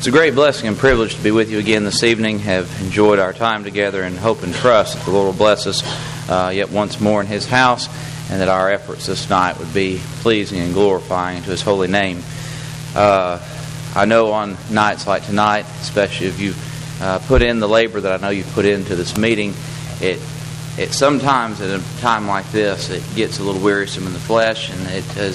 It's a great blessing and privilege to be with you again this evening. Have enjoyed our time together and hope and trust that the Lord will bless us yet once more in His house, and that our efforts this night would be pleasing and glorifying to His holy name. I know on nights like tonight, especially if you've put in the labor that I know you've put into this meeting, it sometimes at a time like this it gets a little wearisome in the flesh, and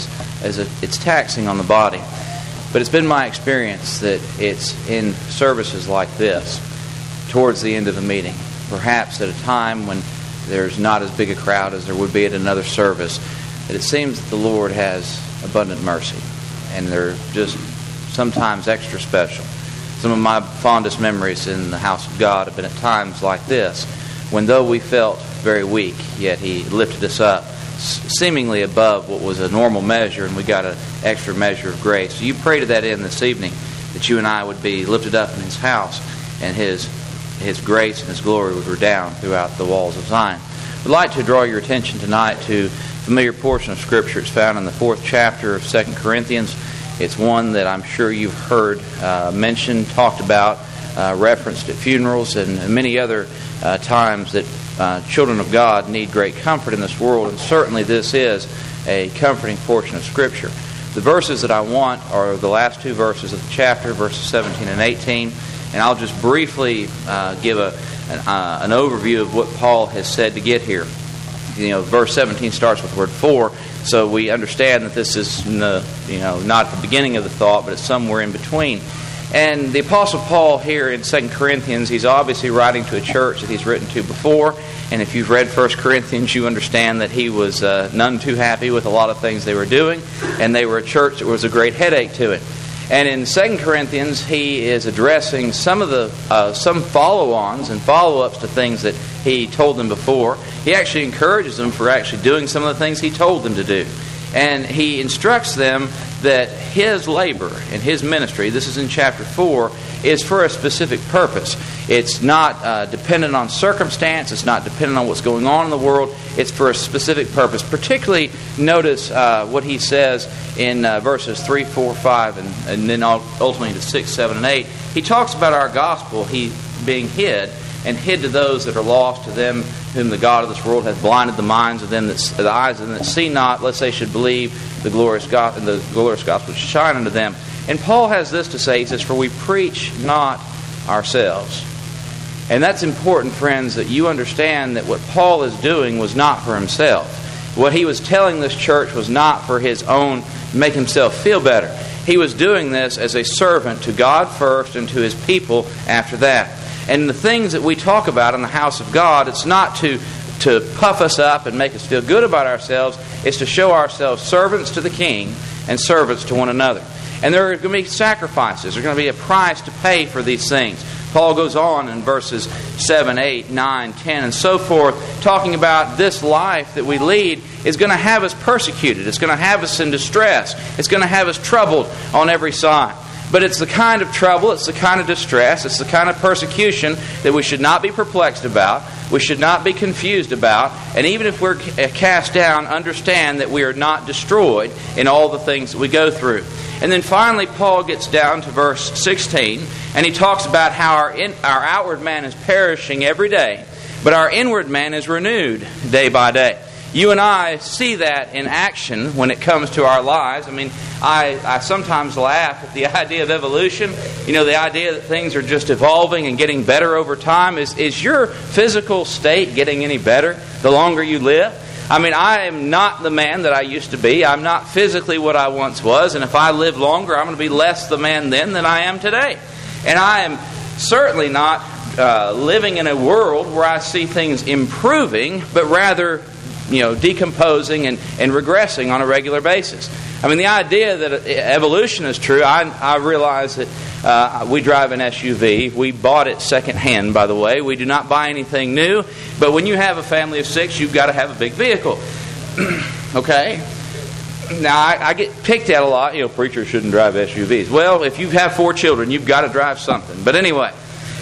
it's taxing on the body. But it's been my experience that it's in services like this, towards the end of the meeting, perhaps at a time when there's not as big a crowd as there would be at another service, that it seems that the Lord has abundant mercy, and they're just sometimes extra special. Some of my fondest memories in the house of God have been at times like this, when though we felt very weak, yet He lifted us up seemingly above what was a normal measure, and we got an extra measure of grace. So you pray to that end this evening, that you and I would be lifted up in His house, and His grace and His glory would redound throughout the walls of Zion. I'd like to draw your attention tonight to a familiar portion of Scripture. It's found in the 4th chapter of 2 Corinthians. It's one that I'm sure you've heard mentioned, talked about, referenced at funerals, and many other times that children of God need great comfort in this world, and certainly this is a comforting portion of Scripture. The verses that I want are the last two verses of the chapter, verses 17 and 18, and I'll just briefly give an overview of what Paul has said to get here. Verse 17 starts with the word "for," so we understand that this is not at the beginning of the thought, but it's somewhere in between. And the Apostle Paul here in 2 Corinthians, he's obviously writing to a church that he's written to before. And if you've read 1 Corinthians, you understand that he was none too happy with a lot of things they were doing. And they were a church that was a great headache to it. And in 2 Corinthians, he is addressing some follow-ons and follow-ups to things that he told them before. He actually encourages them for actually doing some of the things he told them to do. And he instructs them that his labor and his ministry, this is in chapter 4, is for a specific purpose. It's not dependent on circumstance. It's not dependent on what's going on in the world. It's for a specific purpose. Particularly, notice what he says in verses 3, 4, 5, and then ultimately to 6, 7, and 8. He talks about our gospel being hid, and hid to those that are lost, to them whom the God of this world hath blinded the minds of them the eyes of them that see not, lest they should believe the glorious gospel which shine unto them. And Paul has this to say. He says, "For we preach not ourselves." And that's important, friends, that you understand that what Paul is doing was not for himself. What he was telling this church was not for his own, make himself feel better. He was doing this as a servant to God first and to His people after that. And the things that we talk about in the house of God, it's not to puff us up and make us feel good about ourselves. It's to show ourselves servants to the King and servants to one another. And there are going to be sacrifices. There's going to be a price to pay for these things. Paul goes on in verses 7, 8, 9, 10, and so forth, talking about this life that we lead is going to have us persecuted. It's going to have us in distress. It's going to have us troubled on every side. But it's the kind of trouble, it's the kind of distress, it's the kind of persecution that we should not be perplexed about, we should not be confused about, and even if we're cast down, understand that we are not destroyed in all the things that we go through. And then finally, Paul gets down to verse 16, and he talks about how our outward man is perishing every day, but our inward man is renewed day by day. You and I see that in action when it comes to our lives. I mean, I sometimes laugh at the idea of evolution. The idea that things are just evolving and getting better over time. Is your physical state getting any better the longer you live? I mean, I am not the man that I used to be. I'm not physically what I once was. And if I live longer, I'm going to be less the man then than I am today. And I am certainly not living in a world where I see things improving, but rather decomposing and regressing on a regular basis. I mean, the idea that evolution is true, I realize that we drive an SUV. We bought it secondhand, by the way. We do not buy anything new. But when you have a family of 6, you've got to have a big vehicle. Okay? Now, I get picked at a lot. Preachers shouldn't drive SUVs. Well, if you have 4 children, you've got to drive something. But anyway,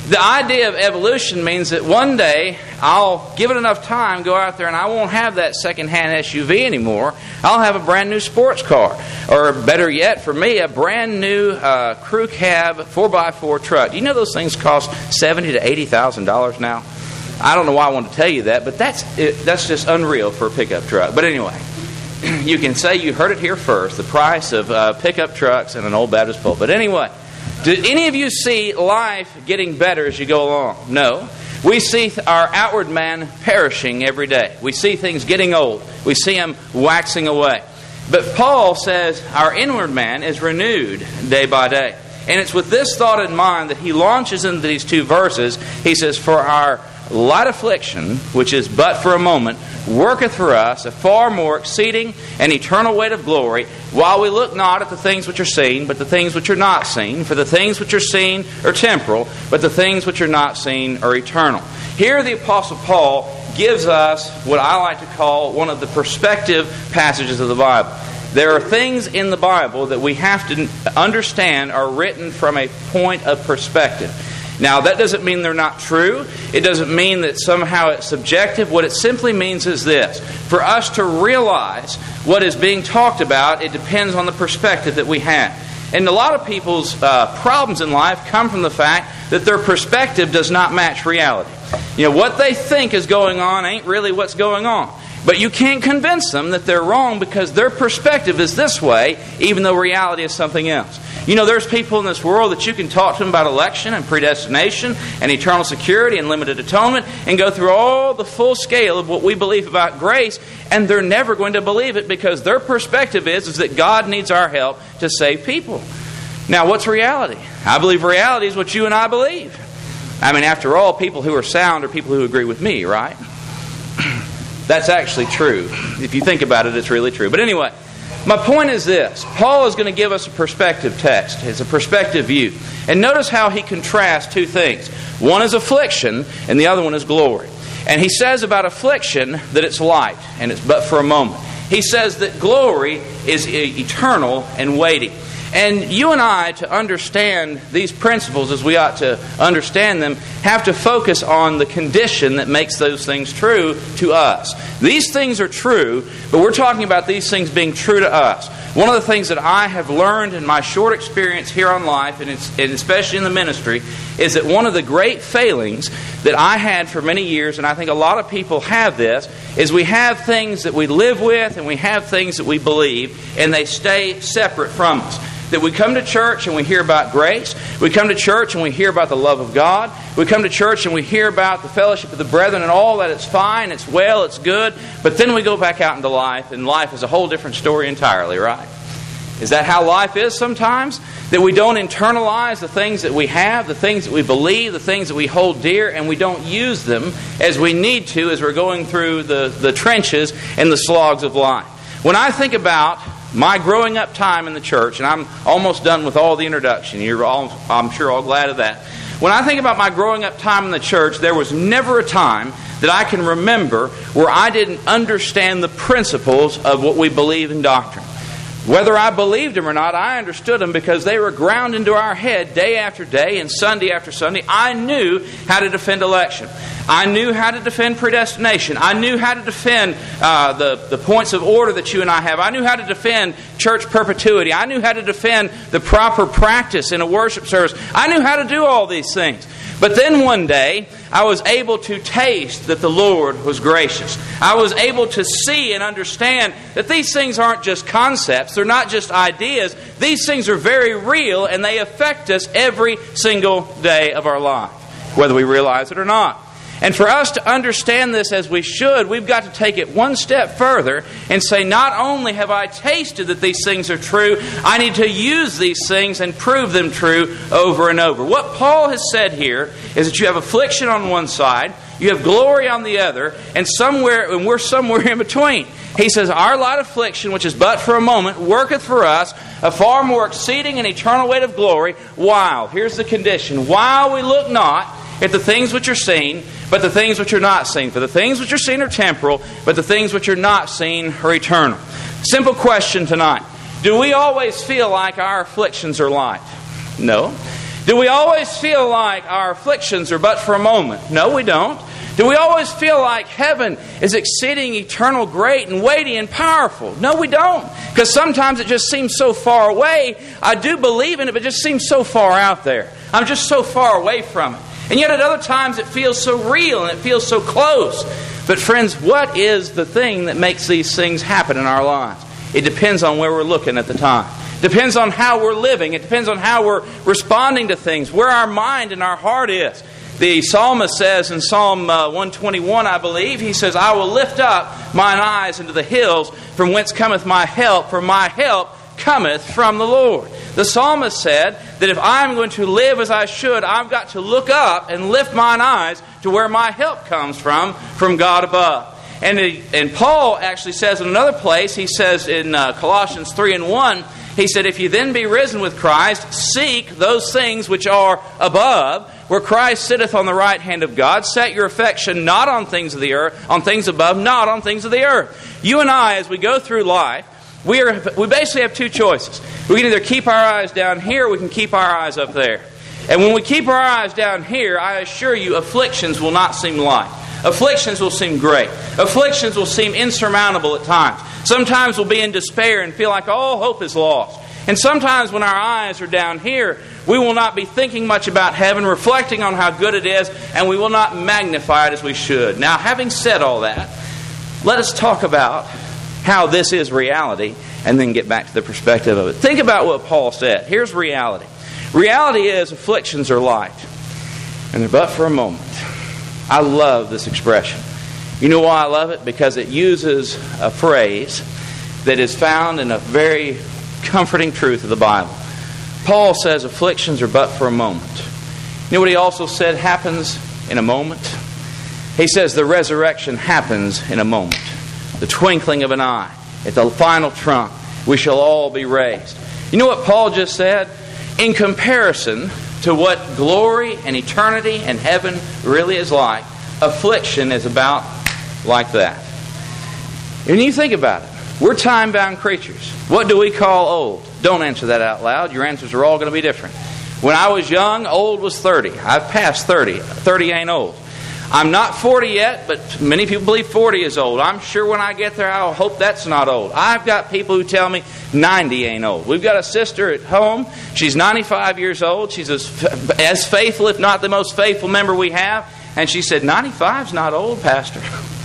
The idea of evolution means that one day I'll give it enough time, go out there, and I won't have that second-hand SUV anymore. I'll have a brand new sports car. Or better yet, for me, a brand new crew cab 4x4 truck. Do you know those things cost $70,000 to $80,000 now? I don't know why I want to tell you that, but that's just unreal for a pickup truck. But anyway, you can say you heard it here first, the price of pickup trucks and an old Baptist pulpit. Anyway, do any of you see life getting better as you go along? No. We see our outward man perishing every day. We see things getting old. We see them waxing away. But Paul says our inward man is renewed day by day. And it's with this thought in mind that he launches into these two verses. He says, for our light affliction, which is but for a moment, worketh for us a far more exceeding and eternal weight of glory, while we look not at the things which are seen, but the things which are not seen. For the things which are seen are temporal, but the things which are not seen are eternal. Here the Apostle Paul gives us what I like to call one of the perspective passages of the Bible. There are things in the Bible that we have to understand are written from a point of perspective. Now, that doesn't mean they're not true. It doesn't mean that somehow it's subjective. What it simply means is this. For us to realize what is being talked about, it depends on the perspective that we have. And a lot of people's problems in life come from the fact that their perspective does not match reality. You know, what they think is going on ain't really what's going on. But you can't convince them that they're wrong because their perspective is this way, even though reality is something else. You know, there's people in this world that you can talk to them about election and predestination and eternal security and limited atonement and go through all the full scale of what we believe about grace, and they're never going to believe it because their perspective is that God needs our help to save people. Now, what's reality? I believe reality is what you and I believe. I mean, after all, people who are sound are people who agree with me, right? That's actually true. If you think about it, it's really true. But anyway, my point is this. Paul is going to give us a perspective text. It's a perspective view. And notice how he contrasts two things. One is affliction, and the other one is glory. And he says about affliction that it's light, and it's but for a moment. He says that glory is eternal and weighty. And you and I, to understand these principles as we ought to understand them, have to focus on the condition that makes those things true to us. These things are true, but we're talking about these things being true to us. One of the things that I have learned in my short experience here on life, and especially in the ministry, is that one of the great failings that I had for many years, and I think a lot of people have this, is we have things that we live with and we have things that we believe, and they stay separate from us. That we come to church and we hear about grace. We come to church and we hear about the love of God. We come to church and we hear about the fellowship of the brethren and all that. It's fine, it's well, it's good. But then we go back out into life, and life is a whole different story entirely, right? Is that how life is sometimes? That we don't internalize the things that we have, the things that we believe, the things that we hold dear, and we don't use them as we need to as we're going through the trenches and the slogs of life. When I think about my growing up time in the church, and I'm almost done with all the introduction. You're all, I'm sure, all glad of that. When I think about my growing up time in the church, there was never a time that I can remember where I didn't understand the principles of what we believe in doctrine. Whether I believed them or not, I understood them because they were ground into our head day after day and Sunday after Sunday. I knew how to defend election. I knew how to defend predestination. I knew how to defend the points of order that you and I have. I knew how to defend church perpetuity. I knew how to defend the proper practice in a worship service. I knew how to do all these things. But then one day, I was able to taste that the Lord was gracious. I was able to see and understand that these things aren't just concepts. They're not just ideas. These things are very real, and they affect us every single day of our life, whether we realize it or not. And for us to understand this as we should, we've got to take it one step further and say, not only have I tasted that these things are true, I need to use these things and prove them true over and over. What Paul has said here is that you have affliction on one side, you have glory on the other, and we're somewhere in between. He says, our light affliction, which is but for a moment, worketh for us a far more exceeding and eternal weight of glory, while, here's the condition, while we look not at the things which are seen, but the things which are not seen. For the things which are seen are temporal, but the things which are not seen are eternal. Simple question tonight. Do we always feel like our afflictions are light? No. Do we always feel like our afflictions are but for a moment? No, we don't. Do we always feel like heaven is exceeding eternal great and weighty and powerful? No, we don't. Because sometimes it just seems so far away. I do believe in it, but it just seems so far out there. I'm just so far away from it. And yet at other times it feels so real and it feels so close. But friends, what is the thing that makes these things happen in our lives? It depends on where we're looking at the time. It depends on how we're living. It depends on how we're responding to things, where our mind and our heart is. The psalmist says in Psalm 121, I believe, he says, I will lift up mine eyes into the hills, from whence cometh my help, for my help cometh from the Lord. The psalmist said that if I'm going to live as I should, I've got to look up and lift mine eyes to where my help comes from God above. And Paul actually says in another place, he says in Colossians 3:1, he said, if you then be risen with Christ, seek those things which are above, where Christ sitteth on the right hand of God. Set your affection not on things of the earth, on things above, not on things of the earth. You and I, as we go through life, we basically have two choices. We can either keep our eyes down here, or we can keep our eyes up there. And when we keep our eyes down here, I assure you, afflictions will not seem light. Afflictions will seem great. Afflictions will seem insurmountable at times. Sometimes we'll be in despair and feel like all hope is lost. And sometimes when our eyes are down here, we will not be thinking much about heaven, reflecting on how good it is, and we will not magnify it as we should. Now, having said all that, let us talk about how this is reality and then get back to the perspective of it. Think about what Paul said. Here's reality. Reality is afflictions are light, and they're but for a moment. I love this expression. You know why I love it? Because it uses a phrase that is found in a very comforting truth of the Bible. Paul says afflictions are but for a moment. You know what he also said happens in a moment? He says the resurrection happens in a moment. The twinkling of an eye. At the final trump, we shall all be raised. You know what Paul just said? In comparison to what glory and eternity and heaven really is like, affliction is about like that. And you think about it. We're time-bound creatures. What do we call old? Don't answer that out loud. Your answers are all going to be different. When I was young, old was 30. I've passed 30. 30 ain't old. I'm not 40 yet, but many people believe 40 is old. I'm sure when I get there, I'll hope that's not old. I've got people who tell me 90 ain't old. We've got a sister at home. She's 95 years old. She's as faithful, if not the most faithful member we have. And she said, 95's not old, Pastor.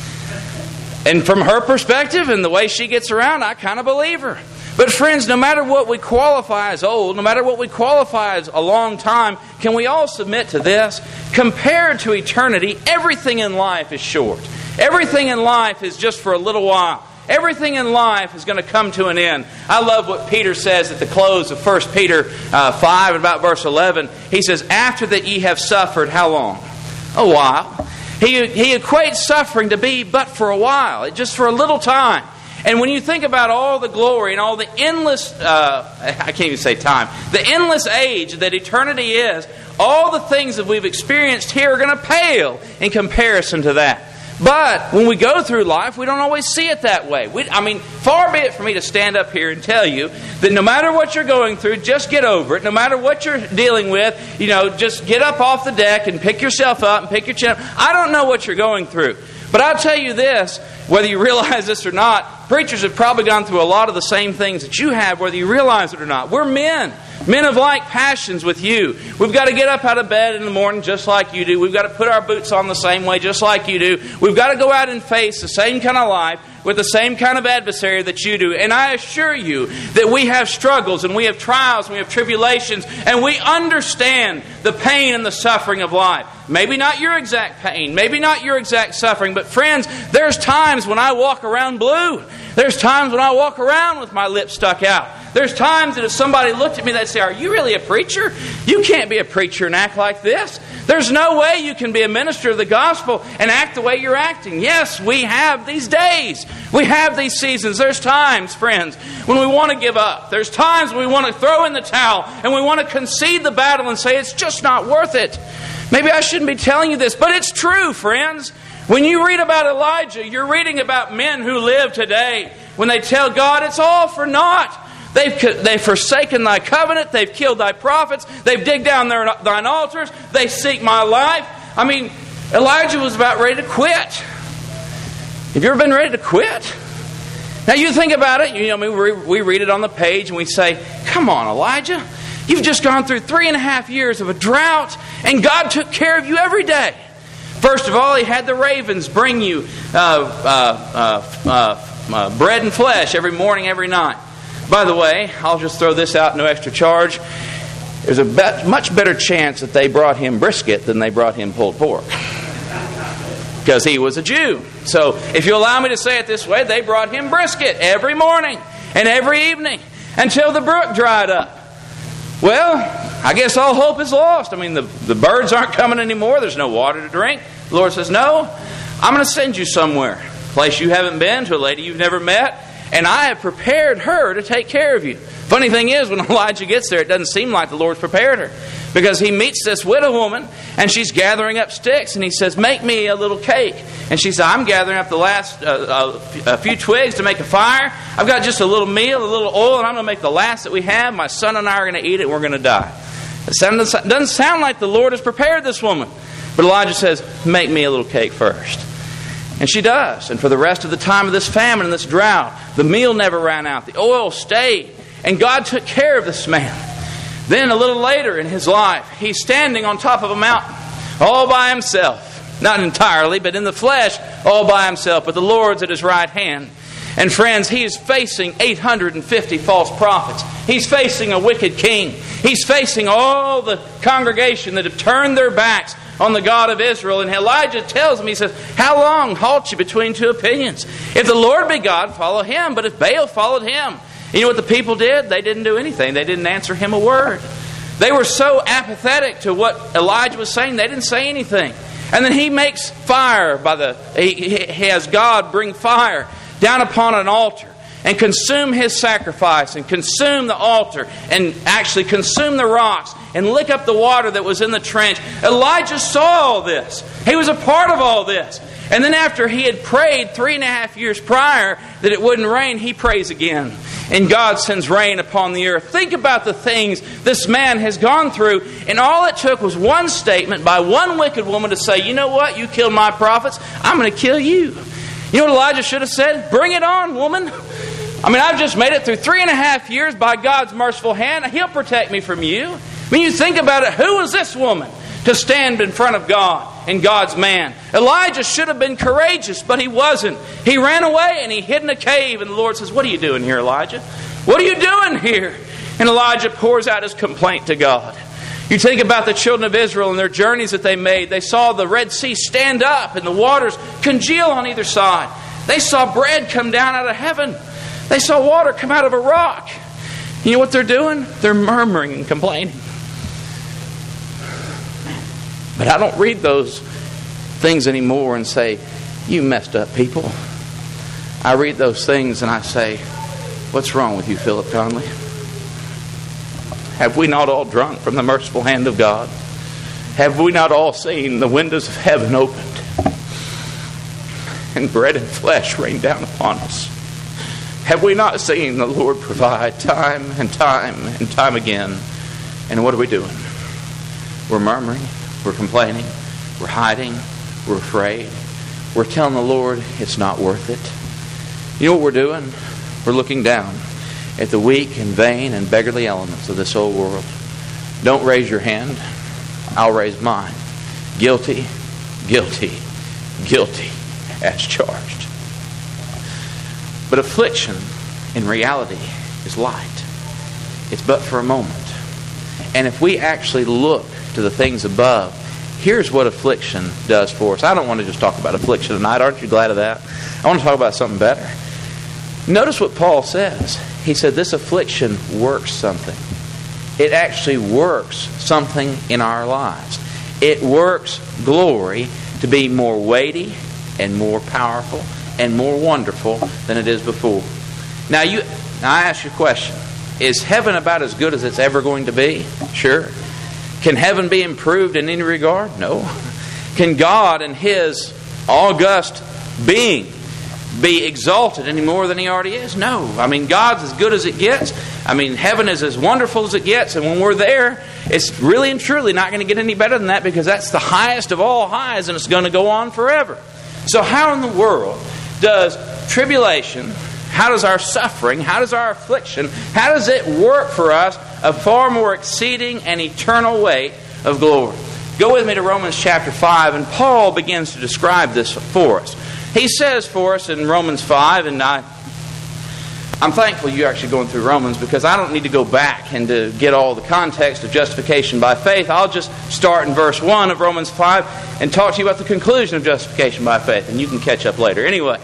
And from her perspective and the way she gets around, I kind of believe her. But friends, no matter what we qualify as old, no matter what we qualify as a long time, can we all submit to this? Compared to eternity, everything in life is short. Everything in life is just for a little while. Everything in life is going to come to an end. I love what Peter says at the close of 1 Peter 5, about verse 11. He says, after that ye have suffered, how long? A while. He equates suffering to be but for a while, just for a little time. And when you think about all the glory and all the endless, I can't even say time, the endless age that eternity is, all the things that we've experienced here are going to pale in comparison to that. But when we go through life, we don't always see it that way. Far be it for me to stand up here and tell you that no matter what you're going through, just get over it. No matter what you're dealing with, just get up off the deck and pick yourself up and pick your chin up. I don't know what you're going through. But I'll tell you this, whether you realize this or not, preachers have probably gone through a lot of the same things that you have, whether you realize it or not. We're men. Men of like passions with you. We've got to get up out of bed in the morning just like you do. We've got to put our boots on the same way just like you do. We've got to go out and face the same kind of life with the same kind of adversary that you do. And I assure you that we have struggles and we have trials and we have tribulations and we understand the pain and the suffering of life. Maybe not your exact pain, maybe not your exact suffering, but friends, there's times when I walk around blue. There's times when I walk around with my lips stuck out. There's times that if somebody looked at me, they'd say, are you really a preacher? You can't be a preacher and act like this. There's no way you can be a minister of the gospel and act the way you're acting. Yes, we have these days. We have these seasons. There's times, friends, when we want to give up. There's times when we want to throw in the towel and we want to concede the battle and say, it's just not worth it. Maybe I shouldn't be telling you this, but it's true, friends. When you read about Elijah, you're reading about men who live today when they tell God it's all for naught. They've forsaken thy covenant. They've killed thy prophets. They've digged down thine altars. They seek my life. I mean, Elijah was about ready to quit. Have you ever been ready to quit? Now you think about it. We read it on the page and we say, come on, Elijah. You've just gone through 3.5 years of a drought, and God took care of you every day. First of all, He had the ravens bring you bread and flesh every morning, every night. By the way, I'll just throw this out, no extra charge. There's a much better chance that they brought Him brisket than they brought Him pulled pork. Because He was a Jew. So, if you allow me to say it this way, they brought Him brisket every morning and every evening until the brook dried up. Well, I guess all hope is lost. I mean, the birds aren't coming anymore. There's no water to drink. The Lord says, no, I'm going to send you somewhere. A place you haven't been, to a lady you've never met. And I have prepared her to take care of you. Funny thing is, when Elijah gets there, it doesn't seem like the Lord's prepared her. Because he meets this widow woman, and she's gathering up sticks, and he says, make me a little cake. And she said, I'm gathering up the last a few twigs to make a fire. I've got just a little meal, a little oil, and I'm going to make the last that we have. My son and I are going to eat it, and we're going to die. It doesn't sound like the Lord has prepared this woman. But Elijah says, make me a little cake first. And she does. And for the rest of the time of this famine and this drought, the meal never ran out. The oil stayed. And God took care of this man. Then a little later in his life, he's standing on top of a mountain all by himself. Not entirely, but in the flesh, all by himself. But the Lord's at his right hand. And friends, he is facing 850 false prophets. He's facing a wicked king. He's facing all the congregation that have turned their backs on the God of Israel. And Elijah tells him, he says, how long halt you between two opinions? If the Lord be God, follow Him. But if Baal followed him. You know what the people did? They didn't do anything. They didn't answer him a word. They were so apathetic to what Elijah was saying, they didn't say anything. And then he makes fire he has God bring fire down upon an altar and consume his sacrifice and consume the altar and actually consume the rocks and lick up the water that was in the trench. Elijah saw all this. He was a part of all this. And then after he had prayed 3.5 years prior that it wouldn't rain, he prays again. And God sends rain upon the earth. Think about the things this man has gone through. And all it took was one statement by one wicked woman to say, you know what? You killed my prophets. I'm going to kill you. You know what Elijah should have said? Bring it on, woman. I mean, I've just made it through 3.5 years by God's merciful hand. He'll protect me from you. When you think about it, who was this woman to stand in front of God and God's man? Elijah should have been courageous, but he wasn't. He ran away and he hid in a cave. And the Lord says, what are you doing here, Elijah? What are you doing here? And Elijah pours out his complaint to God. You think about the children of Israel and their journeys that they made. They saw the Red Sea stand up and the waters congeal on either side. They saw bread come down out of heaven. They saw water come out of a rock. You know what they're doing? They're murmuring and complaining. But I don't read those things anymore and say, you messed up people. I read those things and I say, what's wrong with you, Philip Conley? Have we not all drunk from the merciful hand of God? Have we not all seen the windows of heaven opened and bread and flesh rain down upon us? Have we not seen the Lord provide time and time and time again? And what are we doing? We're murmuring. We're complaining. We're hiding. We're afraid. We're telling the Lord it's not worth it. You know what we're doing? We're looking down at the weak and vain and beggarly elements of this old world. Don't raise your hand. I'll raise mine. Guilty, guilty, guilty as charged. But affliction, in reality, is light. It's but for a moment. And if we actually look to the things above, here's what affliction does for us. I don't want to just talk about affliction tonight. Aren't you glad of that? I want to talk about something better. Notice what Paul says. He said this affliction works something. It actually works something in our lives. It works glory to be more weighty and more powerful and more wonderful than it is before. Now I ask you a question. Is heaven about as good as it's ever going to be? Sure. Can heaven be improved in any regard? No. Can God and His august being be exalted any more than He already is? No. I mean, God's as good as it gets. I mean, heaven is as wonderful as it gets. And when we're there, it's really and truly not going to get any better than that, because that's the highest of all highs, and it's going to go on forever. So how in the world does tribulation, how does our suffering, how does our affliction, how does it work for us a far more exceeding and eternal weight of glory? Go with me to Romans chapter 5, and Paul begins to describe this for us. He says for us in Romans 5, and I'm thankful you're actually going through Romans, because I don't need to go back and to get all the context of justification by faith. I'll just start in verse 1 of Romans 5 and talk to you about the conclusion of justification by faith, and you can catch up later. Anyway,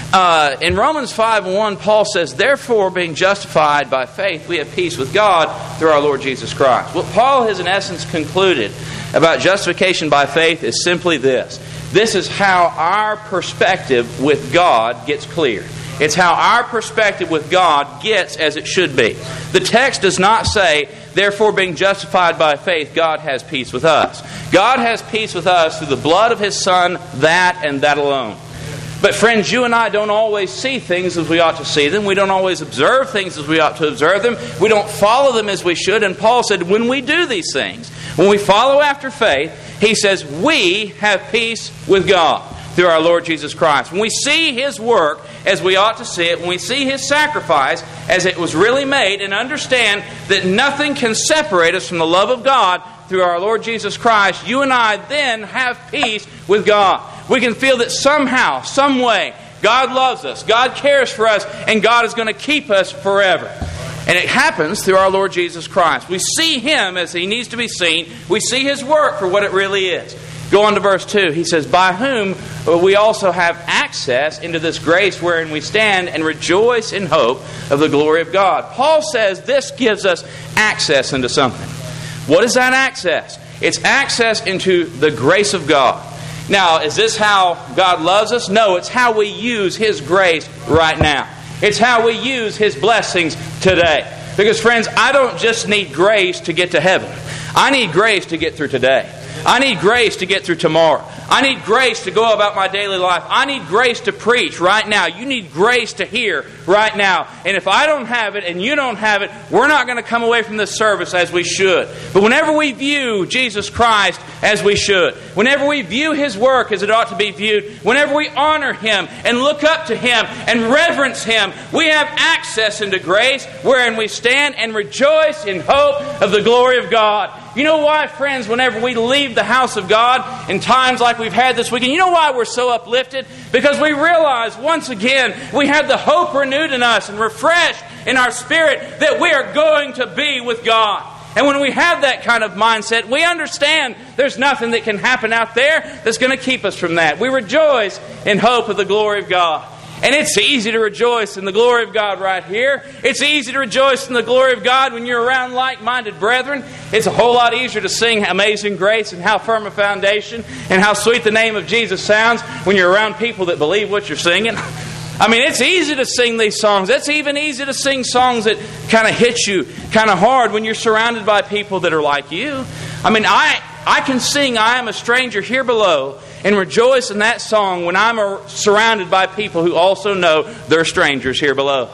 in Romans 5:1, Paul says, "Therefore, being justified by faith, we have peace with God through our Lord Jesus Christ." What Paul has in essence concluded about justification by faith is simply this. This is how our perspective with God gets cleared. It's how our perspective with God gets as it should be. The text does not say, "Therefore, being justified by faith, God has peace with us." God has peace with us through the blood of His Son, that and that alone. But friends, you and I don't always see things as we ought to see them. We don't always observe things as we ought to observe them. We don't follow them as we should. And Paul said, when we do these things, when we follow after faith, he says, we have peace with God through our Lord Jesus Christ. When we see His work as we ought to see it, when we see His sacrifice as it was really made, and understand that nothing can separate us from the love of God through our Lord Jesus Christ, you and I then have peace with God. We can feel that somehow, some way, God loves us, God cares for us, and God is going to keep us forever. And it happens through our Lord Jesus Christ. We see Him as He needs to be seen. We see His work for what it really is. Go on to verse 2. He says, "By whom we also have access into this grace wherein we stand and rejoice in hope of the glory of God." Paul says this gives us access into something. What is that access? It's access into the grace of God. Now, is this how God loves us? No, it's how we use His grace right now. It's how we use His blessings today. Because friends, I don't just need grace to get to heaven. I need grace to get through today. I need grace to get through tomorrow. I need grace to go about my daily life. I need grace to preach right now. You need grace to hear right now. And if I don't have it and you don't have it, we're not going to come away from this service as we should. But whenever we view Jesus Christ as we should, whenever we view His work as it ought to be viewed, whenever we honor Him and look up to Him and reverence Him, we have access into grace wherein we stand and rejoice in hope of the glory of God. You know why, friends, whenever we leave the house of God in times like we've had this weekend, you know why we're so uplifted? Because we realize once again we have the hope renewed in us and refreshed in our spirit that we are going to be with God. And when we have that kind of mindset, we understand there's nothing that can happen out there that's going to keep us from that. We rejoice in hope of the glory of God. And it's easy to rejoice in the glory of God right here. It's easy to rejoice in the glory of God when you're around like-minded brethren. It's a whole lot easier to sing Amazing Grace and How Firm a Foundation and how sweet the name of Jesus sounds when you're around people that believe what you're singing. I mean, it's easy to sing these songs. It's even easy to sing songs that kind of hit you kind of hard when you're surrounded by people that are like you. I mean, I can sing I Am a Stranger Here Below and rejoice in that song when I'm surrounded by people who also know they're strangers here below.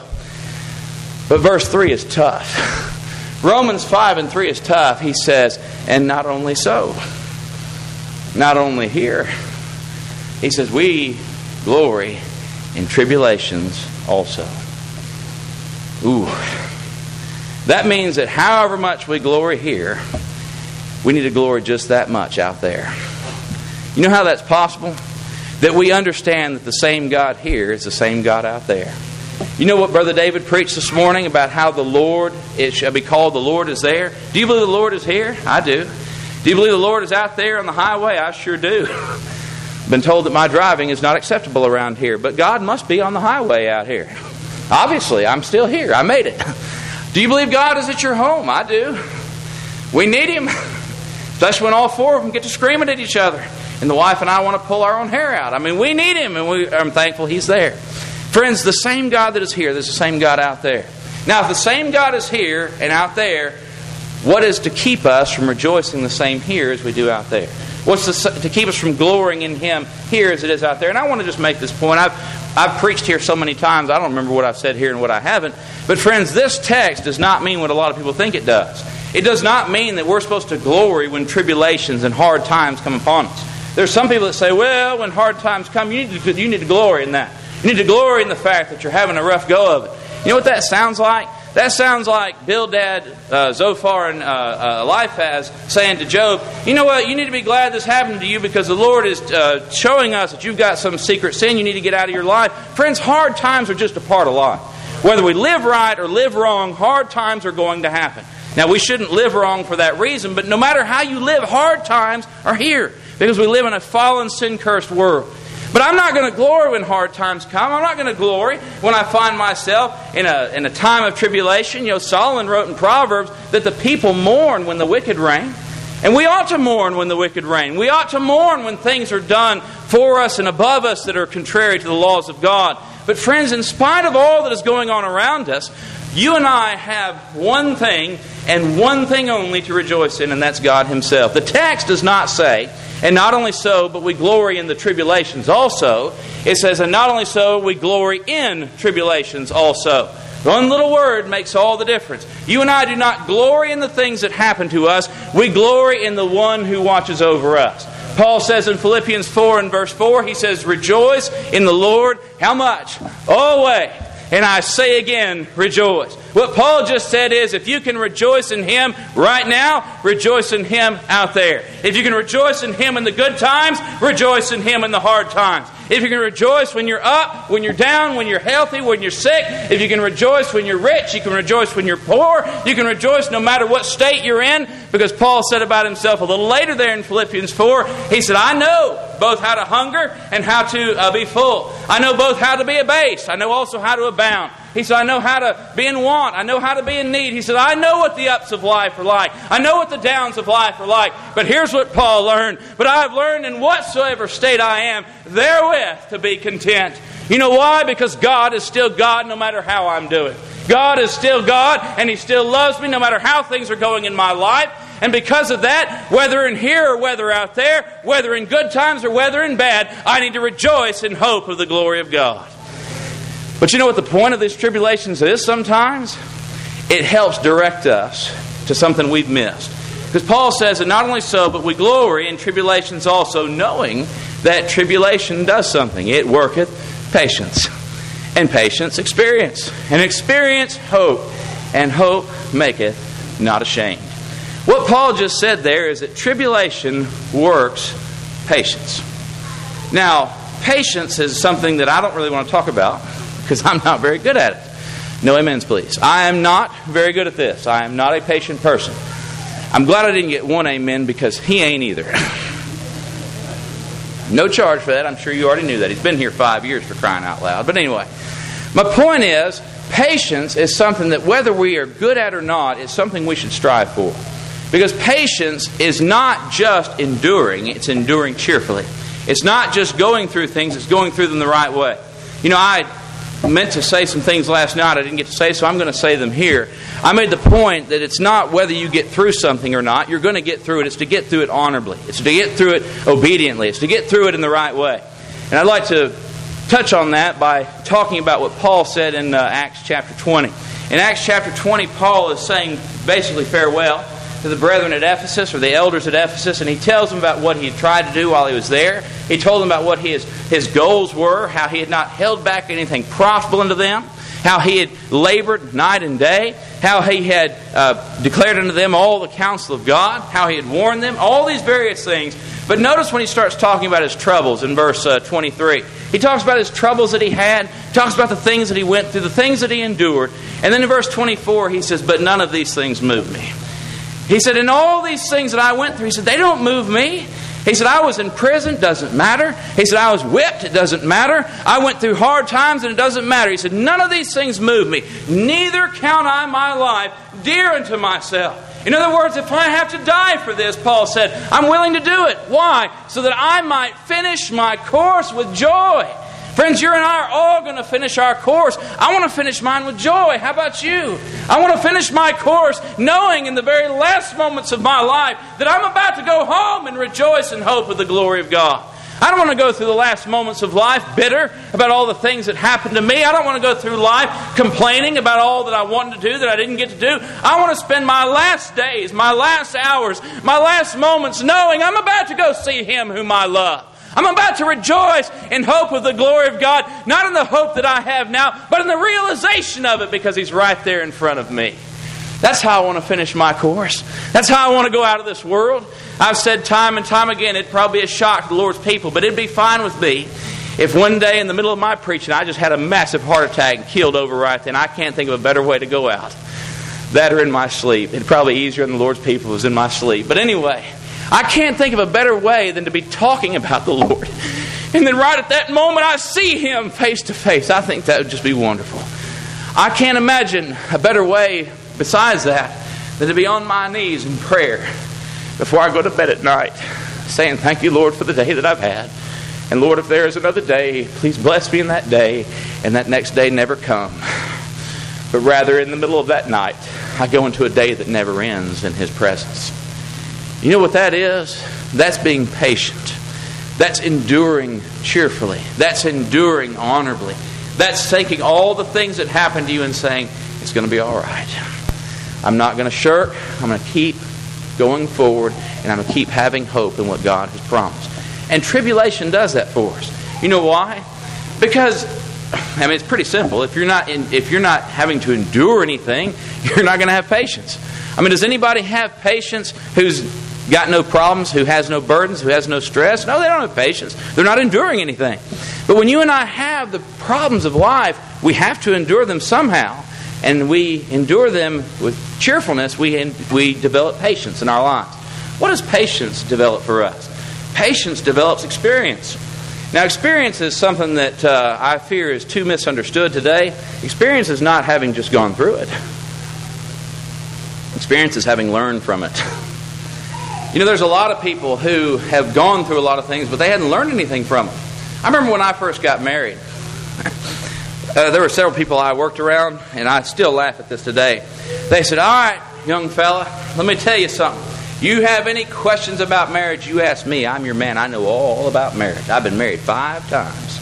But verse 3 is tough. Romans 5:3 is tough. He says, and not only so, not only here. He says, we glory in tribulations also. Ooh. That means that however much we glory here, we need to glory just that much out there. You know how that's possible? That we understand that the same God here is the same God out there. You know what Brother David preached this morning about how the Lord, it shall be called the Lord is there? Do you believe the Lord is here? I do. Do you believe the Lord is out there on the highway? I sure do. Been told that my driving is not acceptable around here, but God must be on the highway out here. Obviously, I'm still here. I made it. Do you believe God is at your home? I do. We need Him, especially when all four of them get to screaming at each other. And the wife and I want to pull our own hair out. I mean, we need Him, and I'm thankful He's there. Friends, the same God that is here, there's the same God out there. Now, if the same God is here and out there, what is to keep us from rejoicing the same here as we do out there? What's to keep us from glorying in Him here as it is out there? And I want to just make this point. I've preached here so many times, I don't remember what I've said here and what I haven't. But friends, this text does not mean what a lot of people think it does. It does not mean that we're supposed to glory when tribulations and hard times come upon us. There's some people that say, well, when hard times come, you need to glory in that. You need to glory in the fact that you're having a rough go of it. You know what that sounds like? That sounds like Bildad, Zophar, and Eliphaz saying to Job, you know what, you need to be glad this happened to you because the Lord is showing us that you've got some secret sin you need to get out of your life. Friends, hard times are just a part of life. Whether we live right or live wrong, hard times are going to happen. Now, we shouldn't live wrong for that reason, but no matter how you live, hard times are here because we live in a fallen, sin-cursed world. But I'm not going to glory when hard times come. I'm not going to glory when I find myself in a time of tribulation. You know, Solomon wrote in Proverbs that the people mourn when the wicked reign. And we ought to mourn when the wicked reign. We ought to mourn when things are done for us and above us that are contrary to the laws of God. But friends, in spite of all that is going on around us, you and I have one thing and one thing only to rejoice in, and that's God Himself. The text does not say, and not only so, but we glory in the tribulations also. It says, and not only so, we glory in tribulations also. One little word makes all the difference. You and I do not glory in the things that happen to us. We glory in the one who watches over us. Paul says in Philippians 4 and verse 4, he says, rejoice in the Lord. How much? Always. And I say again, rejoice. What Paul just said is, if you can rejoice in Him right now, rejoice in Him out there. If you can rejoice in Him in the good times, rejoice in Him in the hard times. If you can rejoice when you're up, when you're down, when you're healthy, when you're sick, if you can rejoice when you're rich, you can rejoice when you're poor, you can rejoice no matter what state you're in, because Paul said about himself a little later there in Philippians 4, he said, I know both how to hunger and how to be full. I know both how to be abased. I know also how to abound. He said, I know how to be in want. I know how to be in need. He said, I know what the ups of life are like. I know what the downs of life are like. But here's what Paul learned. But I have learned in whatsoever state I am, therewith to be content. You know why? Because God is still God no matter how I'm doing. God is still God, and He still loves me no matter how things are going in my life. And because of that, whether in here or whether out there, whether in good times or whether in bad, I need to rejoice in hope of the glory of God. But you know what the point of these tribulations is sometimes? It helps direct us to something we've missed. Because Paul says, and not only so, but we glory in tribulations also, knowing that tribulation does something. It worketh patience. And patience, experience. And experience, hope. And hope maketh not ashamed. What Paul just said there is that tribulation works patience. Now, patience is something that I don't really want to talk about because I'm not very good at it. No amens, please. I am not very good at this. I am not a patient person. I'm glad I didn't get one amen because he ain't either. No charge for that. I'm sure you already knew that. He's been here 5 years, for crying out loud. But anyway, my point is, patience is something that whether we are good at or not, is something we should strive for. Because patience is not just enduring, it's enduring cheerfully. It's not just going through things, it's going through them the right way. You know, I meant to say some things last night I didn't get to say, so I'm going to say them here. I made the point that it's not whether you get through something or not. You're going to get through it. It's to get through it honorably. It's to get through it obediently. It's to get through it in the right way. And I'd like to touch on that by talking about what Paul said in Acts chapter 20. In Acts chapter 20, Paul is saying basically farewell to the brethren at Ephesus, or the elders at Ephesus, and he tells them about what he had tried to do while he was there. He told them about what his goals were, how he had not held back anything profitable unto them, how he had labored night and day, how he had declared unto them all the counsel of God, how he had warned them, all these various things. But notice when he starts talking about his troubles in verse 23. He talks about his troubles that he had, talks about the things that he went through, the things that he endured. And then in verse 24 he says, but none of these things move me. He said, and all these things that I went through, he said, they don't move me. He said, I was in prison, doesn't matter. He said, I was whipped, it doesn't matter. I went through hard times, and it doesn't matter. He said, none of these things move me. Neither count I my life dear unto myself. In other words, if I have to die for this, Paul said, I'm willing to do it. Why? So that I might finish my course with joy. Friends, you and I are all going to finish our course. I want to finish mine with joy. How about you? I want to finish my course knowing in the very last moments of my life that I'm about to go home and rejoice in hope of the glory of God. I don't want to go through the last moments of life bitter about all the things that happened to me. I don't want to go through life complaining about all that I wanted to do that I didn't get to do. I want to spend my last days, my last hours, my last moments knowing I'm about to go see Him whom I love. I'm about to rejoice in hope of the glory of God, not in the hope that I have now, but in the realization of it because He's right there in front of me. That's how I want to finish my course. That's how I want to go out of this world. I've said time and time again, it'd probably be a shock to the Lord's people, but it'd be fine with me if one day in the middle of my preaching I just had a massive heart attack and killed over right then. I can't think of a better way to go out. That or in my sleep. It'd probably be easier than the Lord's people was in my sleep. But anyway, I can't think of a better way than to be talking about the Lord. And then right at that moment I see Him face to face. I think that would just be wonderful. I can't imagine a better way besides that than to be on my knees in prayer before I go to bed at night, saying, thank you, Lord, for the day that I've had. And Lord, if there is another day, please bless me in that day, and that next day never come. But rather, in the middle of that night, I go into a day that never ends in His presence. You know what that is? That's being patient. That's enduring cheerfully. That's enduring honorably. That's taking all the things that happen to you and saying, it's going to be all right. I'm not going to shirk. I'm going to keep going forward, and I'm going to keep having hope in what God has promised. And tribulation does that for us. You know why? Because, it's pretty simple. If you're not having to endure anything, you're not going to have patience. Does anybody have patience who's got no problems, who has no burdens, who has no stress? No, they don't have patience. They're not enduring anything. But when you and I have the problems of life, we have to endure them somehow. And we endure them with cheerfulness. We develop patience in our lives. What does patience develop for us? Patience develops experience. Now, experience is something that I fear is too misunderstood today. Experience is not having just gone through it. Experience is having learned from it. There's a lot of people who have gone through a lot of things, but they hadn't learned anything from them. I remember when I first got married. There were several people I worked around, and I still laugh at this today. They said, all right, young fella, let me tell you something. You have any questions about marriage, you ask me. I'm your man. I know all about marriage. I've been married 5 times.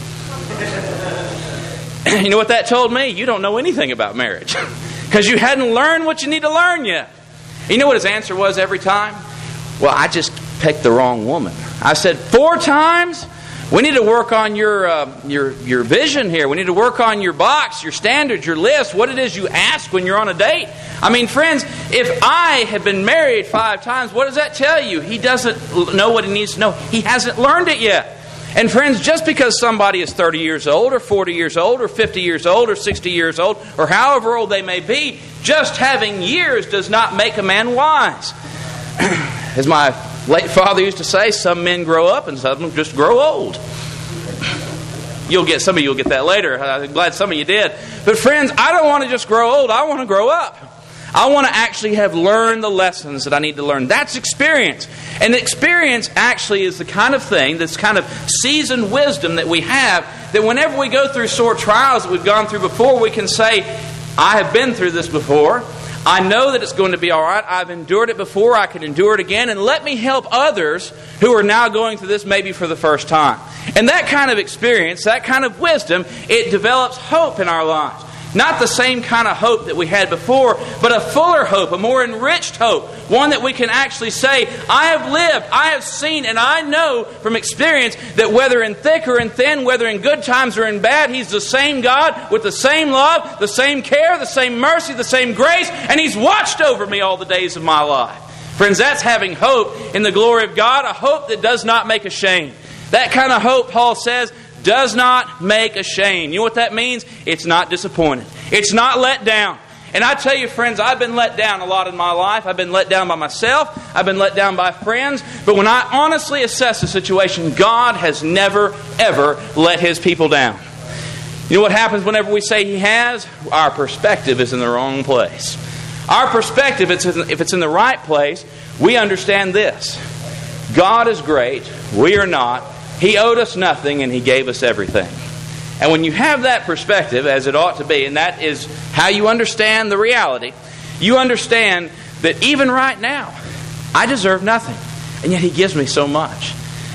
You know what that told me? You don't know anything about marriage. Because you hadn't learned what you need to learn yet. You know what his answer was every time? Well, I just picked the wrong woman. I said, 4 times? We need to work on your vision here. We need to work on your box, your standards, your list, what it is you ask when you're on a date. Friends, if I have been married 5 times, what does that tell you? He doesn't know what he needs to know. He hasn't learned it yet. And friends, just because somebody is 30 years old or 40 years old or 50 years old or 60 years old or however old they may be, just having years does not make a man wise. As my late father used to say, some men grow up and some of them just grow old. Some of you will get that later. I'm glad some of you did. But friends, I don't want to just grow old. I want to grow up. I want to actually have learned the lessons that I need to learn. That's experience. And experience actually is the kind of thing, this kind of seasoned wisdom that we have, that whenever we go through sore trials that we've gone through before, we can say, I have been through this before. I know that it's going to be all right. I've endured it before. I can endure it again. And let me help others who are now going through this maybe for the first time. And that kind of experience, that kind of wisdom, it develops hope in our lives. Not the same kind of hope that we had before, but a fuller hope, a more enriched hope. One that we can actually say, I have lived, I have seen, and I know from experience that whether in thick or in thin, whether in good times or in bad, He's the same God with the same love, the same care, the same mercy, the same grace, and He's watched over me all the days of my life. Friends, that's having hope in the glory of God, a hope that does not make ashamed. That kind of hope, Paul says, does not make ashamed. You know what that means? It's not disappointed. It's not let down. And I tell you, friends, I've been let down a lot in my life. I've been let down by myself. I've been let down by friends. But when I honestly assess the situation, God has never, ever let His people down. You know what happens whenever we say He has? Our perspective is in the wrong place. Our perspective, if it's in the right place, we understand this. God is great. We are not. He owed us nothing and He gave us everything. And when you have that perspective, as it ought to be, and that is how you understand the reality, you understand that even right now, I deserve nothing. And yet He gives me so much.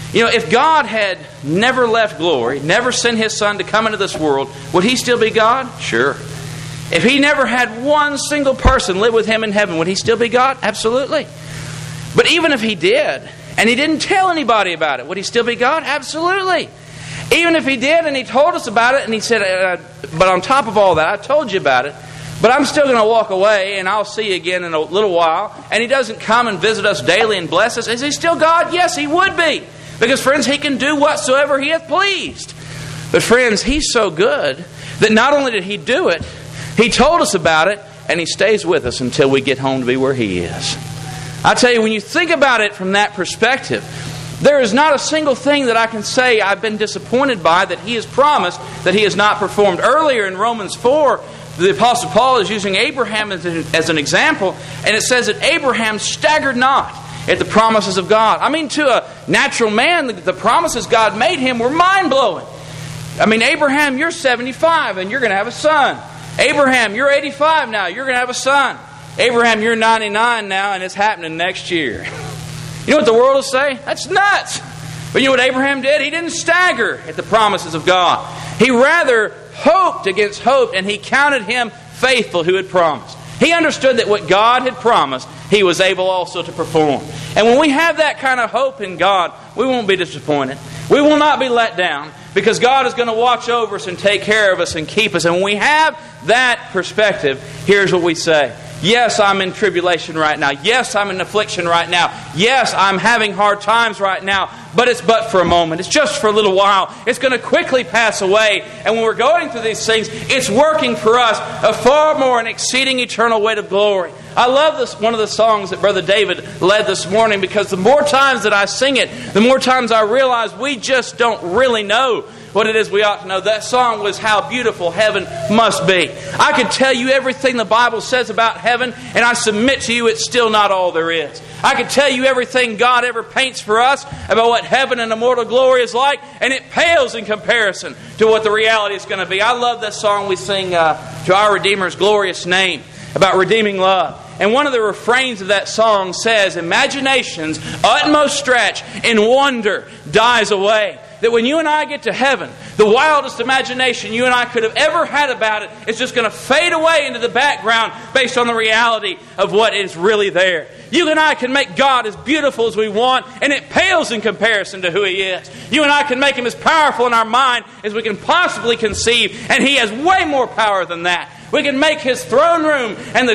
If God had never left glory, never sent His Son to come into this world, would He still be God? Sure. If He never had one single person live with Him in heaven, would He still be God? Absolutely. But even if He did, and He didn't tell anybody about it, would He still be God? Absolutely. Even if He did and He told us about it and He said, but on top of all that, I told you about it, but I'm still going to walk away and I'll see you again in a little while, and He doesn't come and visit us daily and bless us, is He still God? Yes, He would be. Because, friends, He can do whatsoever He hath pleased. But, friends, He's so good that not only did He do it, He told us about it, and He stays with us until we get home to be where He is. I tell you, when you think about it from that perspective, there is not a single thing that I can say I've been disappointed by that He has promised that He has not performed. Earlier in Romans 4, the Apostle Paul is using Abraham as an example, and it says that Abraham staggered not at the promises of God. I mean, to a natural man, the promises God made him were mind-blowing. I mean, Abraham, you're 75 and you're going to have a son. Abraham, you're 85 now, you're going to have a son. Abraham, you're 99 now and it's happening next year. You know what the world will say? That's nuts. But you know what Abraham did? He didn't stagger at the promises of God. He rather hoped against hope, and He counted him faithful who had promised. He understood that what God had promised, He was able also to perform. And when we have that kind of hope in God, we won't be disappointed. We will not be let down, because God is going to watch over us and take care of us and keep us. And when we have that perspective, here's what we say. Yes, I'm in tribulation right now. Yes, I'm in affliction right now. Yes, I'm having hard times right now. But it's but for a moment. It's just for a little while. It's going to quickly pass away. And when we're going through these things, it's working for us a far more and exceeding eternal weight of glory. I love this, one of the songs that Brother David led this morning, because the more times that I sing it, the more times I realize we just don't really know what it is we ought to know. That song was How Beautiful Heaven Must Be. I could tell you everything the Bible says about heaven, and I submit to you it's still not all there is. I could tell you everything God ever paints for us about what heaven and immortal glory is like, and it pales in comparison to what the reality is going to be. I love that song we sing to our Redeemer's glorious name about redeeming love. And one of the refrains of that song says, imagination's utmost stretch in wonder dies away. That when you and I get to heaven, the wildest imagination you and I could have ever had about it is just going to fade away into the background based on the reality of what is really there. You and I can make God as beautiful as we want, and it pales in comparison to who He is. You and I can make Him as powerful in our mind as we can possibly conceive, and He has way more power than that. We can make His throne room and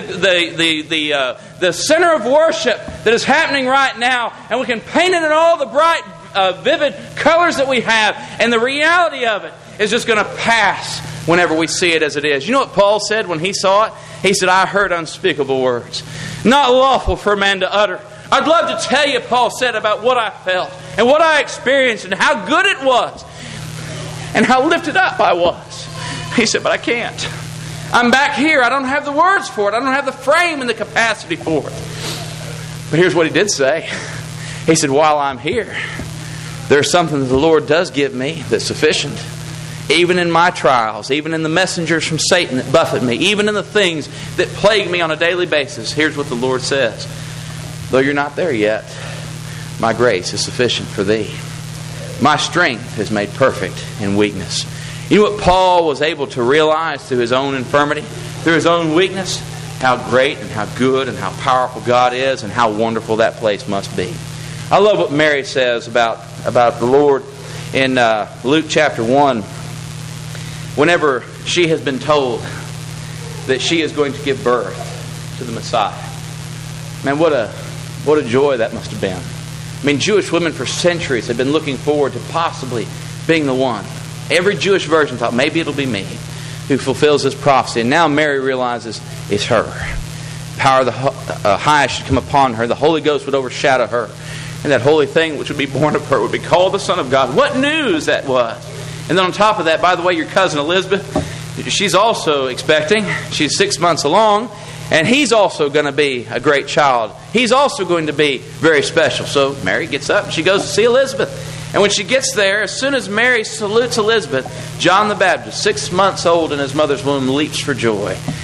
the center of worship that is happening right now, and we can paint it in all the bright, vivid colors that we have, and the reality of it is just going to pass whenever we see it as it is. You know what Paul said when he saw it? He said, I heard unspeakable words, not lawful for a man to utter. I'd love to tell you, Paul said, about what I felt and what I experienced and how good it was and how lifted up I was. He said, but I can't. I'm back here. I don't have the words for it. I don't have the frame and the capacity for it. But here's what he did say. He said, while I'm here, there's something that the Lord does give me that's sufficient. Even in my trials, even in the messengers from Satan that buffet me, even in the things that plague me on a daily basis, here's what the Lord says. Though you're not there yet, my grace is sufficient for thee. My strength is made perfect in weakness. You know what Paul was able to realize through his own infirmity, through his own weakness? How great and how good and how powerful God is, and how wonderful that place must be. I love what Mary says about the Lord in Luke chapter 1. Whenever she has been told that she is going to give birth to the Messiah. Man, what a joy that must have been. I mean, Jewish women for centuries have been looking forward to possibly being the one. Every Jewish virgin thought, maybe it'll be me who fulfills this prophecy. And now Mary realizes it's her. The power of the highest should come upon her. The Holy Ghost would overshadow her. And that holy thing which would be born of her would be called the Son of God. What news that was. And then on top of that, by the way, your cousin Elizabeth, she's also expecting. She's 6 months along. And he's also going to be a great child. He's also going to be very special. So Mary gets up and she goes to see Elizabeth. And when she gets there, as soon as Mary salutes Elizabeth, John the Baptist, 6 months old in his mother's womb, leaps for joy.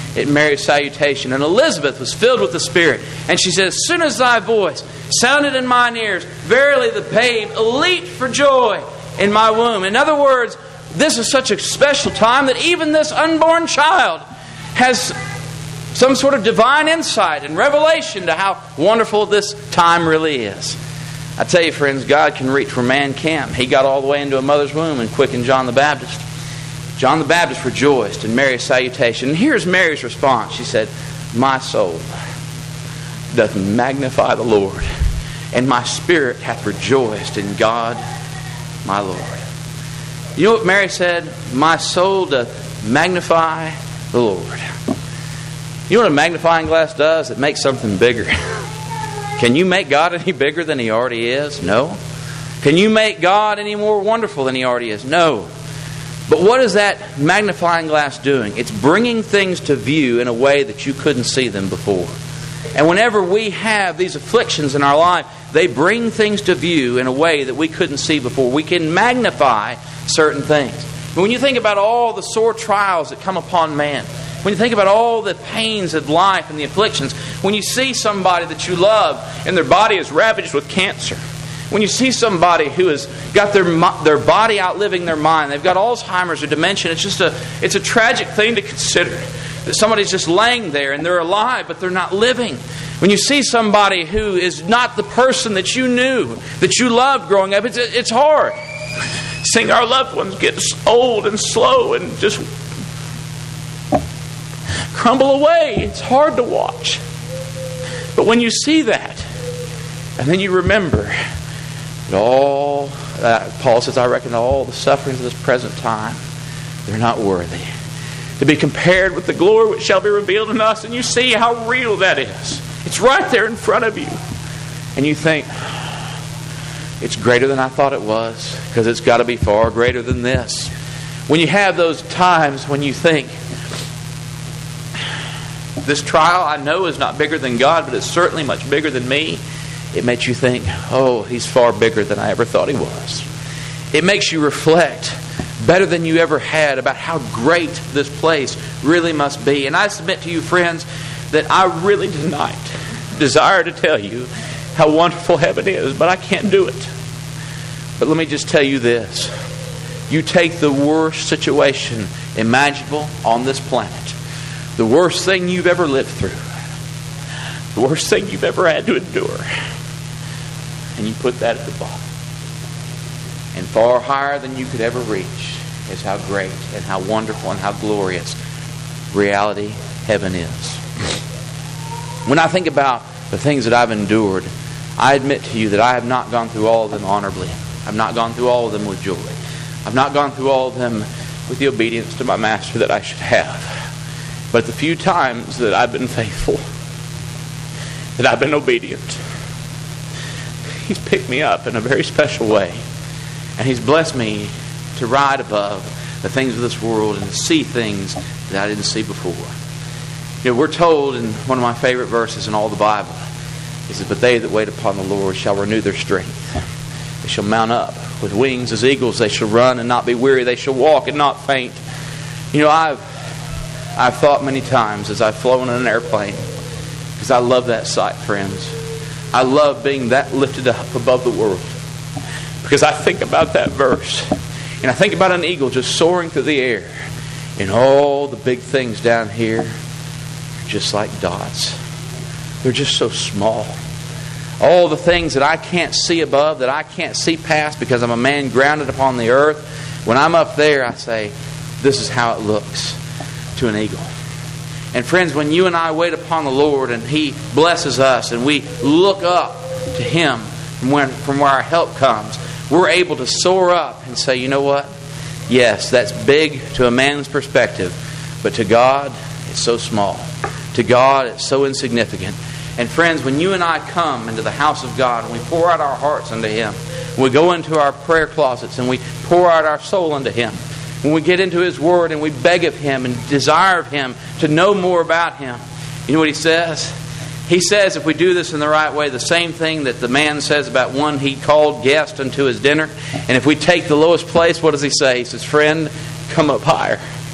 at Mary's salutation. And Elizabeth was filled with the Spirit. And she said, as soon as thy voice sounded in mine ears, verily the babe leaped for joy in my womb. In other words, this is such a special time that even this unborn child has some sort of divine insight and revelation to how wonderful this time really is. I tell you, friends, God can reach where man can't. He got all the way into a mother's womb and quickened John the Baptist. John the Baptist rejoiced in Mary's salutation. And here's Mary's response. She said, my soul doth magnify the Lord, and my spirit hath rejoiced in God my Lord. You know what Mary said? My soul doth magnify the Lord. You know what a magnifying glass does? It makes something bigger. Can you make God any bigger than He already is? No. Can you make God any more wonderful than He already is? No. But what is that magnifying glass doing? It's bringing things to view in a way that you couldn't see them before. And whenever we have these afflictions in our life, they bring things to view in a way that we couldn't see before. We can magnify certain things. But when you think about all the sore trials that come upon man, when you think about all the pains of life and the afflictions, when you see somebody that you love and their body is ravaged with cancer, when you see somebody who has got their body outliving their mind, they've got Alzheimer's or dementia, it's a tragic thing to consider. That somebody's just laying there and they're alive, but they're not living. When you see somebody who is not the person that you knew, that you loved growing up, it's hard. Seeing our loved ones get old and slow and just crumble away, it's hard to watch. But when you see that, and then you remember that Paul says, I reckon all the sufferings of this present time, they're not worthy to be compared with the glory which shall be revealed in us. And you see how real that is. It's right there in front of you. And you think, it's greater than I thought it was, because it's got to be far greater than this. When you have those times when you think, this trial I know is not bigger than God, but it's certainly much bigger than me, it makes you think, oh, He's far bigger than I ever thought He was. It makes you reflect better than you ever had about how great this place really must be. And I submit to you, friends, that I really tonight desire to tell you how wonderful heaven is, but I can't do it. But let me just tell you this. You take the worst situation imaginable on this planet, the worst thing you've ever lived through, the worst thing you've ever had to endure, and you put that at the bottom. And far higher than you could ever reach is how great and how wonderful and how glorious reality heaven is. When I think about the things that I've endured, I admit to you that I have not gone through all of them honorably. I've not gone through all of them with joy. I've not gone through all of them with the obedience to my Master that I should have. But the few times that I've been faithful, that I've been obedient, He's picked me up in a very special way. And He's blessed me to ride above the things of this world and to see things that I didn't see before. You know, we're told in one of my favorite verses in all the Bible, He says, but they that wait upon the Lord shall renew their strength. They shall mount up with wings as eagles. They shall run and not be weary. They shall walk and not faint. You know, I've thought many times as I've flown in an airplane, because I love that sight, friends. I love being that lifted up above the world. Because I think about that verse, and I think about an eagle just soaring through the air, and all the big things down here are just like dots. They're just so small. All the things that I can't see above, that I can't see past because I'm a man grounded upon the earth, when I'm up there, I say, this is how it looks to an eagle. And friends, when you and I wait upon the Lord and He blesses us and we look up to Him from where our help comes, we're able to soar up and say, you know what? Yes, that's big to a man's perspective, but to God, it's so small. To God, it's so insignificant. And friends, when you and I come into the house of God and we pour out our hearts unto Him, we go into our prayer closets and we pour out our soul unto Him, when we get into His Word and we beg of Him and desire of Him to know more about Him, you know what He says? He says, if we do this in the right way, the same thing that the man says about one He called guest unto his dinner. And if we take the lowest place, what does He say? He says, friend, come up higher.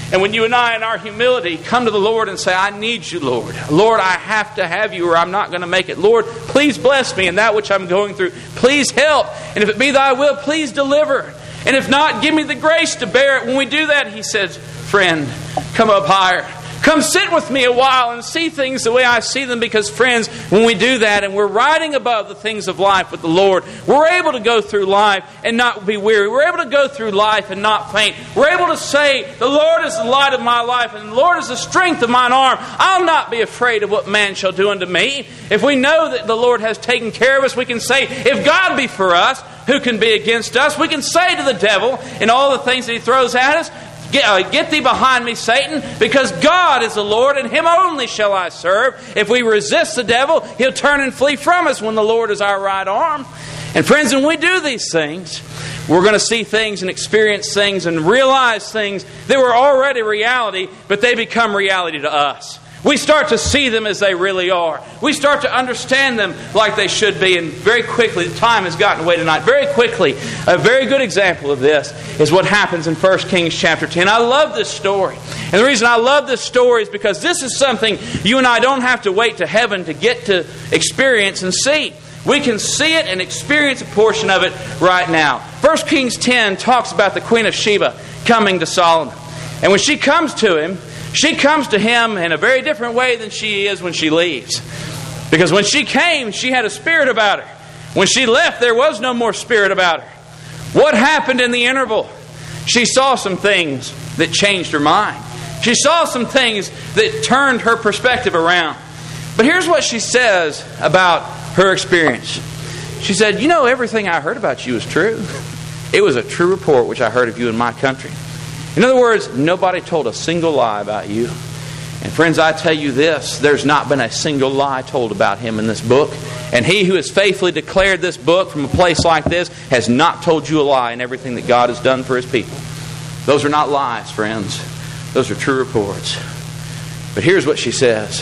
And when you and I, in our humility, come to the Lord and say, I need you, Lord. Lord, I have to have you or I'm not going to make it. Lord, please bless me in that which I'm going through. Please help. And if it be thy will, please deliver. And if not, give me the grace to bear it. When we do that, he says, friend, come up higher. Come sit with me a while and see things the way I see them. Because friends, when we do that and we're riding above the things of life with the Lord, we're able to go through life and not be weary. We're able to go through life and not faint. We're able to say, the Lord is the light of my life and the Lord is the strength of mine arm. I'll not be afraid of what man shall do unto me. If we know that the Lord has taken care of us, we can say, if God be for us, who can be against us? We can say to the devil and all the things that he throws at us, get thee behind me, Satan, because God is the Lord, and Him only shall I serve. If we resist the devil, he'll turn and flee from us when the Lord is our right arm. And friends, when we do these things, we're going to see things and experience things and realize things that were already reality, but they become reality to us. We start to see them as they really are. We start to understand them like they should be. And very quickly, the time has gotten away tonight. Very quickly, a very good example of this is what happens in 1 Kings chapter 10. I love this story. And the reason I love this story is because this is something you and I don't have to wait to heaven to get to experience and see. We can see it and experience a portion of it right now. 1 Kings 10 talks about the Queen of Sheba coming to Solomon. And when she comes to him, she comes to him in a very different way than she is when she leaves. Because when she came, she had a spirit about her. When she left, there was no more spirit about her. What happened in the interval? She saw some things that changed her mind. She saw some things that turned her perspective around. But here's what she says about her experience. She said, you know, everything I heard about you is true. It was a true report which I heard of you in my country. In other words, nobody told a single lie about you. And friends, I tell you this, there's not been a single lie told about him in this book. And he who has faithfully declared this book from a place like this has not told you a lie in everything that God has done for His people. Those are not lies, friends. Those are true reports. But here's what she says.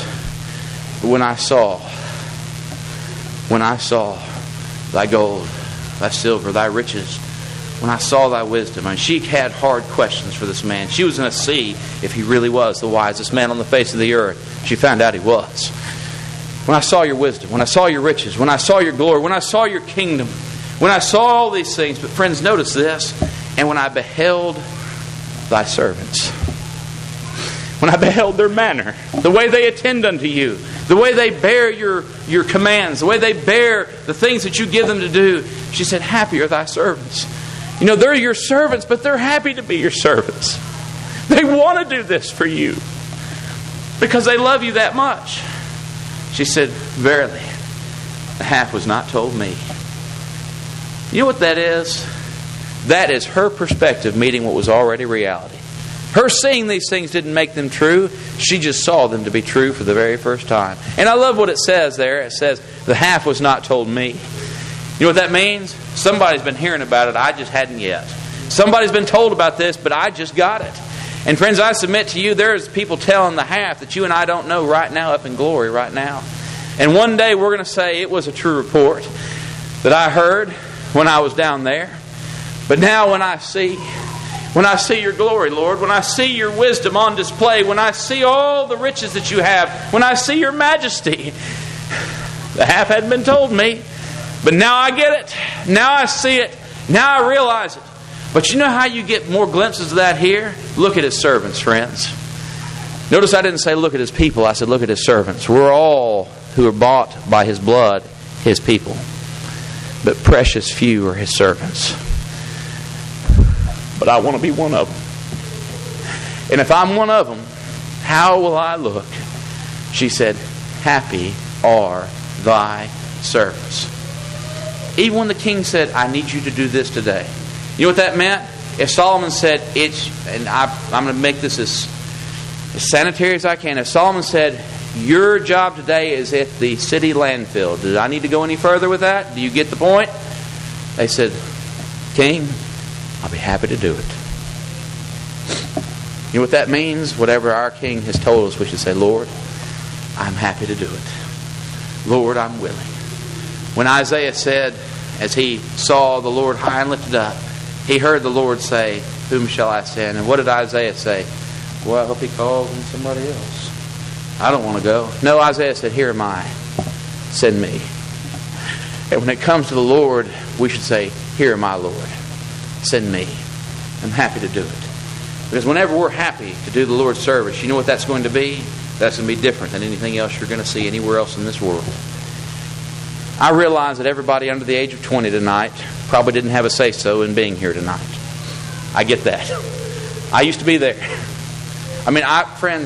When I saw thy gold, thy silver, thy riches, when I saw thy wisdom. And she had hard questions for this man. She was going to see if he really was the wisest man on the face of the earth. She found out he was. When I saw your wisdom, when I saw your riches, when I saw your glory, when I saw your kingdom, when I saw all these things. But friends, notice this. And when I beheld thy servants, when I beheld their manner, the way they attend unto you, the way they bear your commands, the way they bear the things that you give them to do, she said, happy are thy servants. You know, they're your servants, but they're happy to be your servants. They want to do this for you because they love you that much. She said, verily, the half was not told me. You know what that is? That is her perspective meeting what was already reality. Her seeing these things didn't make them true. She just saw them to be true for the very first time. And I love what it says there. It says, the half was not told me. You know what that means? Somebody's been hearing about it. I just hadn't yet. Somebody's been told about this, but I just got it. And friends, I submit to you, there's people telling the half that you and I don't know right now up in glory right now. And one day we're going to say it was a true report that I heard when I was down there. But now when I see your glory, Lord, when I see your wisdom on display, when I see all the riches that you have, when I see your majesty, the half hadn't been told me. But now I get it. Now I see it. Now I realize it. But you know how you get more glimpses of that here? Look at His servants, friends. Notice I didn't say look at His people. I said look at His servants. We're all who are bought by His blood, His people. But precious few are His servants. But I want to be one of them. And if I'm one of them, how will I look? She said, happy are thy servants. Even when the king said, I need you to do this today. You know what that meant? If Solomon said, I'm going to make this as sanitary as I can. If Solomon said, your job today is at the city landfill. Do I need to go any further with that? Do you get the point? They said, King, I'll be happy to do it. You know what that means? Whatever our king has told us, we should say, Lord, I'm happy to do it. Lord, I'm willing. When Isaiah said, as he saw the Lord high and lifted up, he heard the Lord say, whom shall I send? And what did Isaiah say? Well, I hope he calls on somebody else. I don't want to go. No, Isaiah said, here am I. Send me. And when it comes to the Lord, we should say, here am I, Lord. Send me. I'm happy to do it. Because whenever we're happy to do the Lord's service, you know what that's going to be? That's going to be different than anything else you're going to see anywhere else in this world. I realize that everybody under the age of 20 tonight probably didn't have a say-so in being here tonight. I get that. I used to be there. I mean, friends,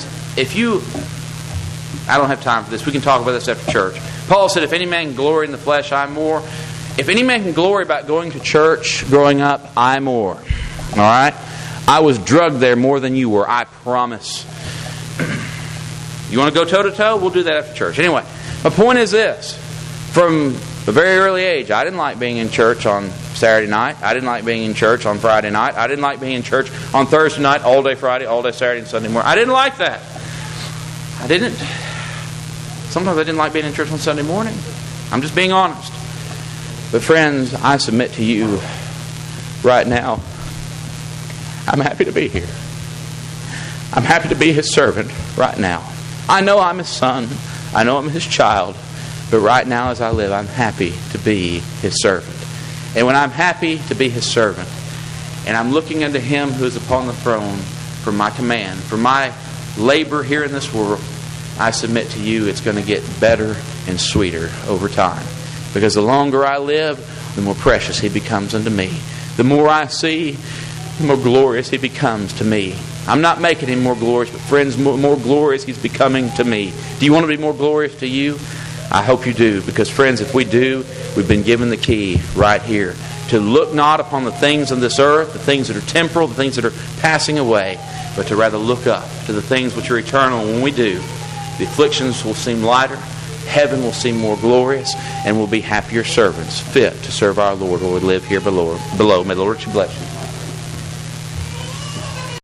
I don't have time for this. We can talk about this after church. Paul said, if any man can glory in the flesh, I more. If any man can glory about going to church growing up, I more. All right? I was drugged there more than you were, I promise. You want to go toe-to-toe? We'll do that after church. Anyway, my point is this. From a very early age, I didn't like being in church on Saturday night. I didn't like being in church on Friday night. I didn't like being in church on Thursday night, all day Friday, all day Saturday, and Sunday morning. I didn't like that. I didn't. Sometimes I didn't like being in church on Sunday morning. I'm just being honest. But friends, I submit to you right now, I'm happy to be here. I'm happy to be His servant right now. I know I'm His son. I know I'm His child. But right now as I live, I'm happy to be His servant. And when I'm happy to be His servant, and I'm looking unto Him who is upon the throne for my command, for my labor here in this world, I submit to you it's going to get better and sweeter over time. Because the longer I live, the more precious He becomes unto me. The more I see, the more glorious He becomes to me. I'm not making Him more glorious, but friends, more glorious He's becoming to me. Do you want to be more glorious to you? I hope you do. Because friends, if we do, we've been given the key right here. To look not upon the things of this earth, the things that are temporal, the things that are passing away, but to rather look up to the things which are eternal. When we do, the afflictions will seem lighter, heaven will seem more glorious, and we'll be happier servants, fit to serve our Lord while we live here below. May the Lord bless you.